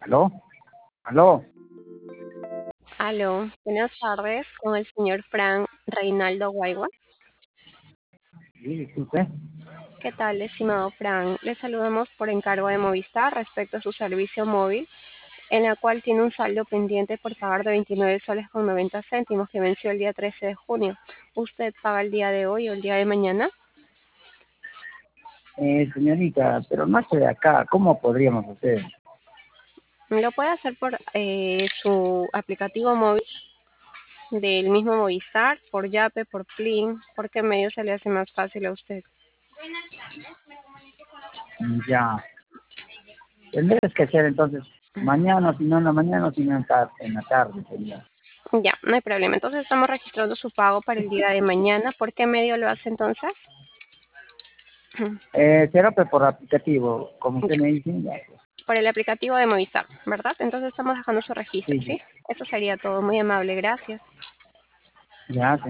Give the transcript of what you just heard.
¿Aló? ¿Aló? Aló, buenas tardes con el señor Frank Reinaldo Guaigua. Sí, disculpe. ¿Qué tal, estimado Frank? Le saludamos por encargo de Movistar respecto a su servicio móvil, en la cual tiene un saldo pendiente por pagar de 29 soles con 90 céntimos que venció el día 13 de junio. ¿Usted paga el día de hoy o el día de mañana? Señorita, pero no estoy de acá. ¿Cómo podríamos hacer? Lo puede hacer por su aplicativo móvil del mismo Movistar, por Yape, por Plin. ¿Por qué medio se le hace más fácil a usted? Ya. Tendrías que hacer entonces mañana, o si no en la mañana, o si no en la tarde sería. Ya, no hay problema. Entonces estamos registrando su pago para el día de mañana. ¿Por qué medio lo hace entonces? Será pues por aplicativo, como usted Ya, me dice. Ya, pues. por el aplicativo de Movistar, ¿verdad? Entonces estamos dejando su registro, Sí, sí. ¿sí? Eso sería todo. Muy amable, gracias. Ya,